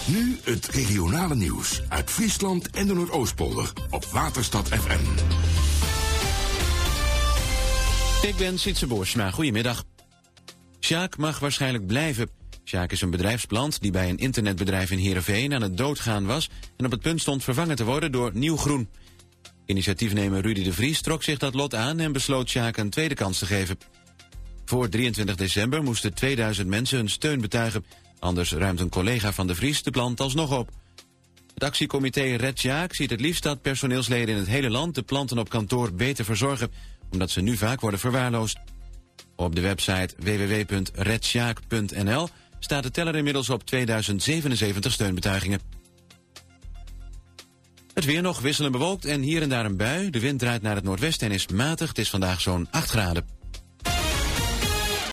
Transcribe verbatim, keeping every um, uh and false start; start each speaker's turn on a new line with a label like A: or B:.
A: Nu het regionale nieuws uit Friesland en de Noordoostpolder op Waterstad F M.
B: Ik ben Sietse Boersma. Goedemiddag. Sjaak mag waarschijnlijk blijven. Sjaak is een bedrijfsplant die bij een internetbedrijf in Heerenveen aan het doodgaan was en op het punt stond vervangen te worden door Nieuw Groen. Initiatiefnemer Rudy de Vries trok zich dat lot aan en besloot Sjaak een tweede kans te geven. Voor drieëntwintig december moesten tweeduizend mensen hun steun betuigen. Anders ruimt een collega van de Vries de plant alsnog op. Het actiecomité Red Sjaak ziet het liefst dat personeelsleden in het hele land de planten op kantoor beter verzorgen, omdat ze nu vaak worden verwaarloosd. Op de website w w w punt red sjaak punt n l staat de teller inmiddels op tweeduizend zevenenzeventig steunbetuigingen. Het weer nog wisselend bewolkt en hier en daar een bui. De wind draait naar het noordwesten en is matig. Het is vandaag zo'n acht graden.